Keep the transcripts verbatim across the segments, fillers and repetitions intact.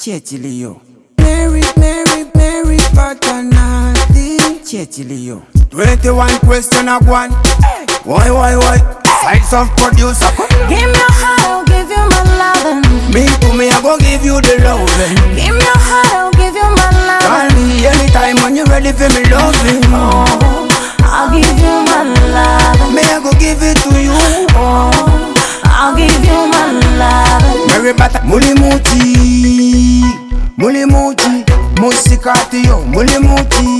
Chechilio. Mary, Mary, Mary Patanati. Chechilio. twenty-one question of one. Why, why, why? Sides of producer. Give me your heart, I'll give you my loving. Me to me, I go give you the loving. Give me your heart, I'll give you my loving. Call me anytime when you're ready for me loving. Oh, I'll give you my loving. Me, I go give it to you. Oh, I'll give you my loving. Mary Bata Mulimuti, Mulimuti, Musikati yo, Mulimuti,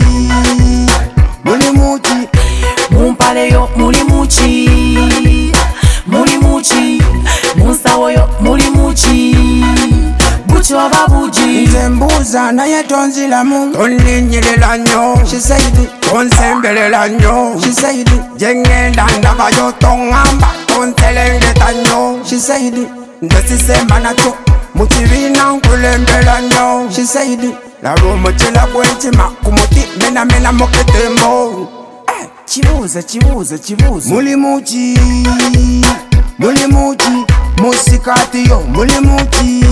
Mulimuti. Mumpale yo, Mulimuchi, Mulimuchi, Munsawo yo, Mulimuchi, Bucho babuji. Nzembuza na ye tonzila mu Tonlinyirila nyo She said it Tonsembelela nyo She said it Jengenda ndaba yo tongamba Tonselengeta nyo She said it Ndesisemba na cho Muchirina nkulembela nyo She said it Laro muchila kwenchima Kumuti mena mena moketembo Chibuza, chibuza, chibuza. Mulimuchi, Mulimuchi, Musikati yo, Mulimuchi,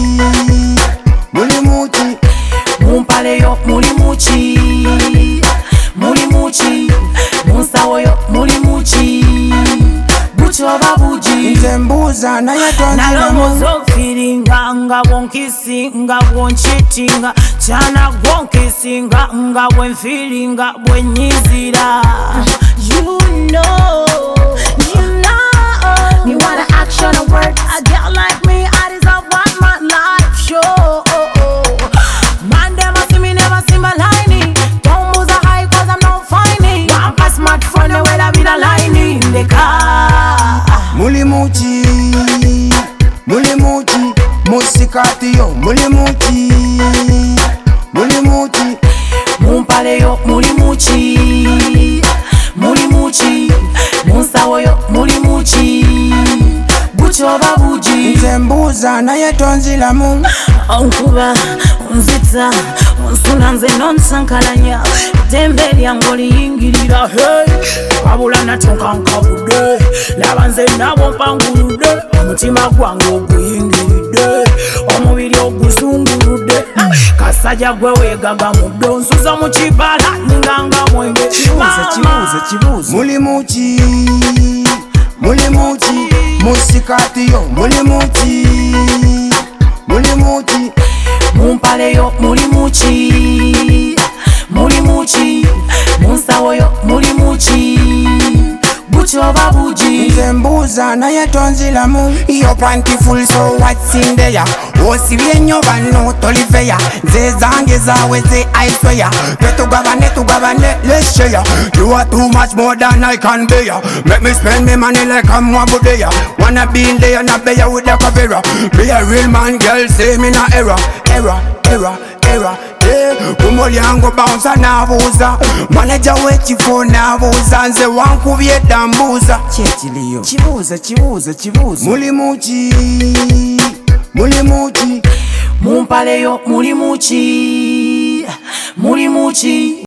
Mulimuchi. Mumpale yo, Mulimuchi, Mulimuchi, Munsawo yo, Mulimuchi, Bucho babuji. Nzembuza na ye tonzila mu Nalomozo feelinga nga wonkisi nga wonchitinga Chana wonkisi nga nga wenfeelinga wenyizira. You know, you know me want an action and word. A girl like me, I deserve what my life show. Man, them a see me, never see my lining. Don't move the high cause I'm not finding. One pass smartphone, they will have been a line in the car. Mulimuchi, Mulimuchi, Musikati yo, Mulimuchi, Mulimuchi. Mumpale yo, Mulimuchi, Mulimuchi, Munsawo yo, Mulimuchi, Bucho babuji. Nzembuza na ye tonzila mu Onkuba, onzita, onsuna nze nonsankalanya. Dembe lyange liyingirira, hey. Wabula natonka nkabudde, laba nze nabo mpanguludde. Omutima gwange oguyingiridde, omubiri oguzunguludde. Kasajja gwe weegaga muddo, nsuza mu kibala ninganga mwenge. Chibuza, chibuza, chibuza. Mulimuchi, Mulimuchi, Musikati yo, Mulimuchi, Mulimuchi. Mumpale yo, Mulimuchi, Mulimuchi, Munsawo yo, Mulimuchi, Bucho babuji. Nzembuza na ye tonzila mu Your panty full so what's in there? Osibye nnyo bano tolifeya Nze zange zawe ze I swear Tetugabane tugabane let's share. You are too much more than I can bear. Make me spend me money like I'm Wabudeya. Wanna be in there na bear with the Kavera. Be a real man girl say me na error. Error, error, error. Kumoli yango bounce nabuza Manager wechifo nabuza Nze wankubye dambuza Chechilio. Chibuza, chibuza, chibuza. Mulimuchi, Mulimuchi. Mumpale yo, Mulimuchi, Mulimuchi.